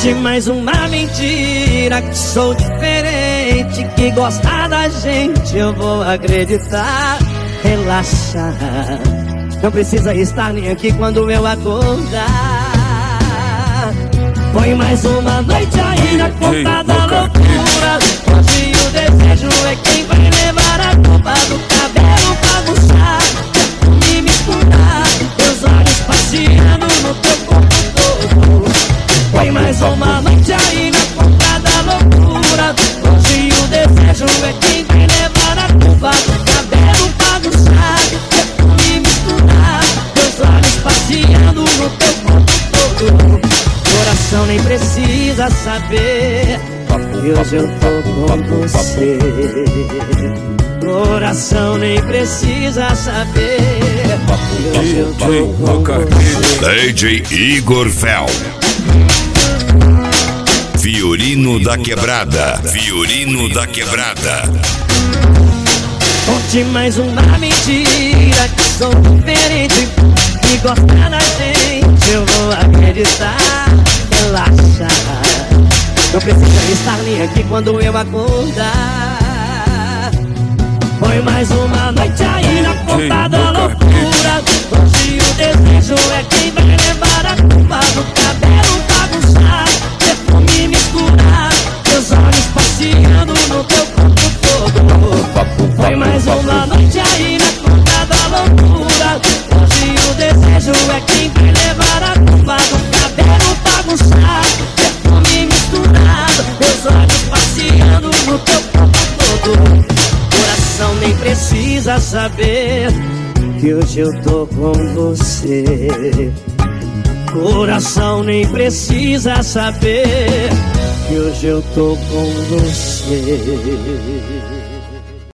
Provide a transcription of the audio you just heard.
Conte mais uma mentira, que sou diferente, que gosta da gente eu vou acreditar. Relaxa, não precisa estar nem aqui quando eu acordar. Põe mais uma noite aí na conta da loucura. Hoje o desejo é quem vai levar a culpa do cabelo bagunçar, e misturar, teus olhos passeando no teu corpo todo. Põe mais uma noite aí na conta da loucura. Hoje o desejo é quem vai levar a culpa do cabelo bagunçado, e misturar, teus olhos passeando no teu corpo todo. Coração nem precisa saber que hoje eu tô com você. Coração nem precisa saber que hoje eu tô com você. DJ Igor Fel, Violino da Quebrada. Violino da Quebrada. Conte mais uma mentira, que sou diferente, que gosta da gente eu vou acreditar. Relaxa, não precisa estar nem aqui quando eu acordar. Põe mais uma noite aí na conta da loucura. Hoje o desejo é quem vai levar a culpa do cabelo bagunçado, perfume misturar, teus olhos passeando no teu corpo todo. Põe mais uma noite aí na conta da loucura. Hoje o desejo é quem vai levar a culpa do cabelo bagunçado, perfume misturado, teus olhos passeando no teu corpo todo. Coração nem precisa saber que hoje eu tô com você. Coração nem precisa saber que hoje eu tô com você.